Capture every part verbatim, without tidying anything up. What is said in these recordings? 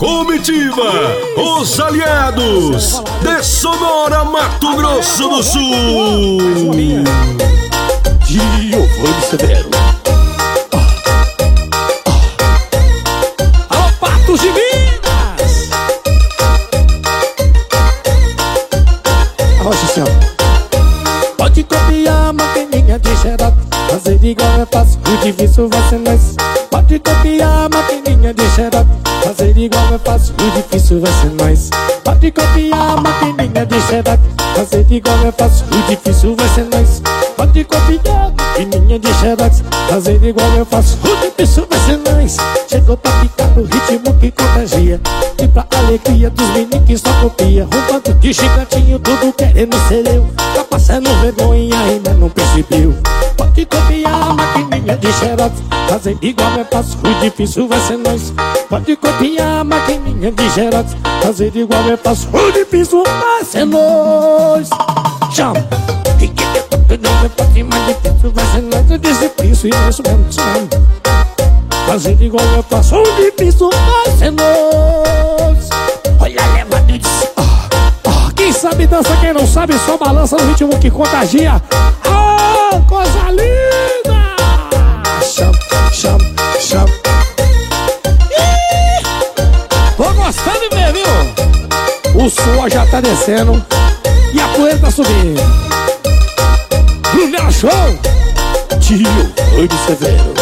Comitiva, os aliados de Sonora, Mato Grosso do Sul. Giovanni Severo. Alô, Patos de Minas. Nossa Senhora. Pode copiar a maquininha de xerox, fazer igual é fácil, o difícil vai ser nós. Pode copiar a maquininha de xerox, fazer igual é fácil, o difícil vai ser nós. Pode copiar a maquininha de xerox, fazer igual é fácil, o difícil vai ser nós. Pode copiar a maquininha de xerox, fazer igual eu faço, o difícil vai ser nós. Chegou pra ficar no ritmo que contagia, e pra alegria dos meninos que só copia. Um bando de chicletinho, tudo querendo ser eu, tá passando vergonha e ainda não percebeu. Pode copiar a maquininha de xerox, fazer igual eu faço, o difícil vai ser nós. Pode copiar a maquininha de xerox, fazer igual eu faço, o difícil vai ser nós. Chama! Não é fácil, mais difícil vai ser nós. Eu disse isso e é isso mesmo, isso mesmo. Fazer igual eu faço, o difícil vai ser nós. Olha, levado de si. Ah, ah, quem sabe dança, quem não sabe só balança no ritmo que contagia. Ah, coisa linda! Chama, chama, chama. Tô gostando de ver, viu? O suor já tá descendo e a poeira tá subindo. Primeiro show, Giovanni Severo.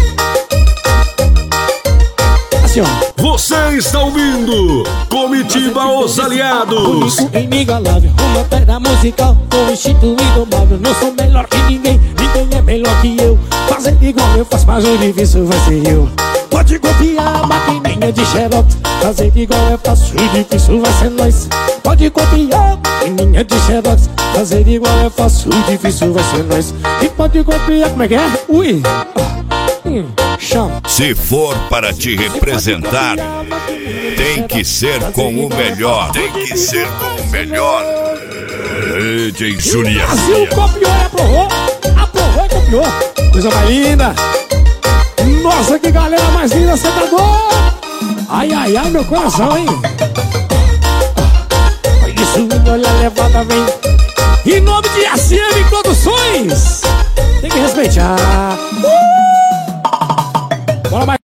Assim, ó. Você está ouvindo Comitiva, os aliados. Inigualável, uma pedra musical, com instinto indomável. Não sou melhor que ninguém, ninguém é melhor que eu. Fazer igual eu faço, mas o difícil vai ser eu. Pode copiar a maquininha de xerox, fazer igual eu faço, o difícil vai ser nós. Pode copiar a maquininha de xerox, fazer igual eu faço, o difícil vai ser nós. E pode copiar, como é que é? Ui, hum, chama. Se for para te representar, tem que ser com o melhor. Tem que ser com o melhor. D J Juliano. Brasil copiou e aprovou, aprovou e copiou. Coisa mais linda. Nossa, que galera mais linda, você tá doido? Ai, ai, ai, meu coração, hein?